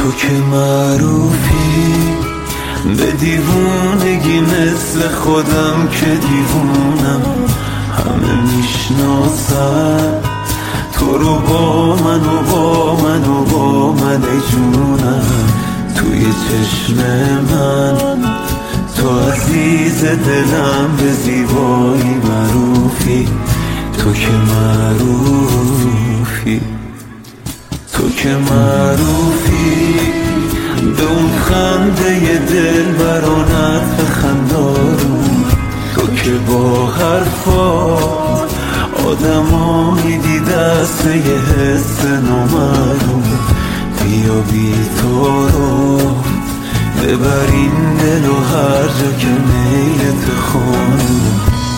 تو که معروفی به دیوونگی مثل خودم که دیوونم، همه میشناسن تو رو با من و با من و با من ای جونم. توی چشم من تو عزیز دلم، به زیبایی معروفی. تو که معروفی، تو که معروفی به اون خنده دل برانت خندارون. تو که با حرفات آدما میدی دست یه حس نامعلوم. بیا بی تو رو ببرین دل و هر جا که میلت خانم.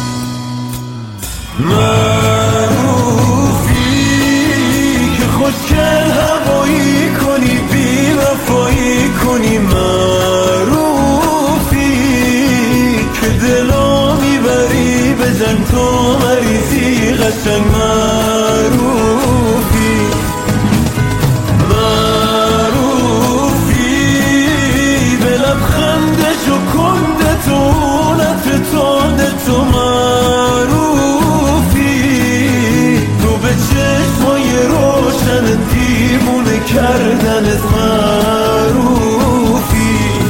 معروفی که خوشگل هوایی کنی، بی وفایی کنی. معروفی که دلا میبری به جنگ، تو مریضی قشنگ. معروفی، معروفی به لبخندش و کنده تو نفر تانده تو. معروفی تو به چشمای روشن دیوونه کردنت. معروفی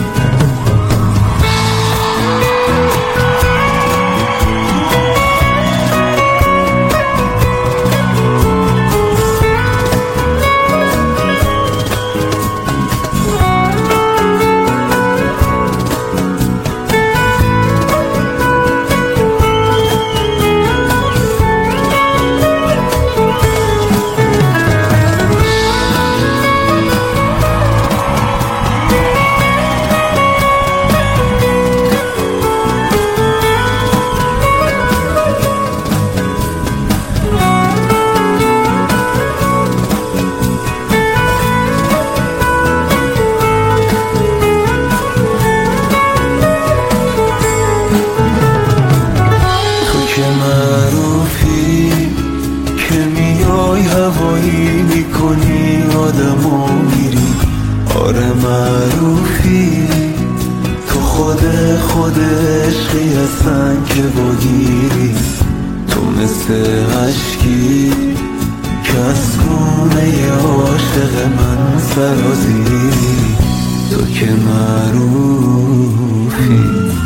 هوایی میکنی آدمو میری. آره معروفی تو خود عشقی هستن که باگیری. تو مثل عشقی که از گونه عاشق من سرازیری. تو که معروفی،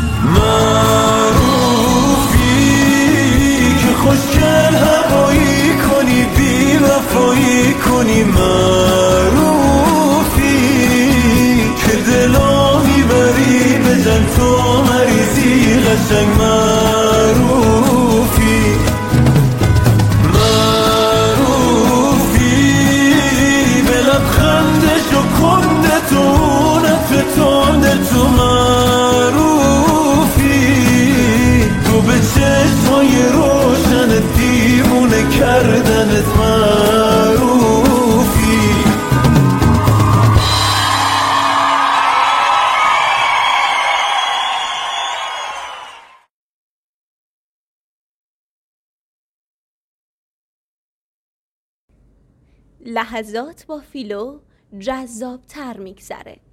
معروفی که خوشگل هوایی کنی، بی وفایی کنی. معروفی که دلا میبری به جنگ، تو مریضی قشنگ. معروفی، معروفی به لبخندش و کنده تو نفر تانده تو. معروفی تو به چشمای روشن دیوونه کردنت. معروفی لحظات با فیلو جذاب‌تر میگذره.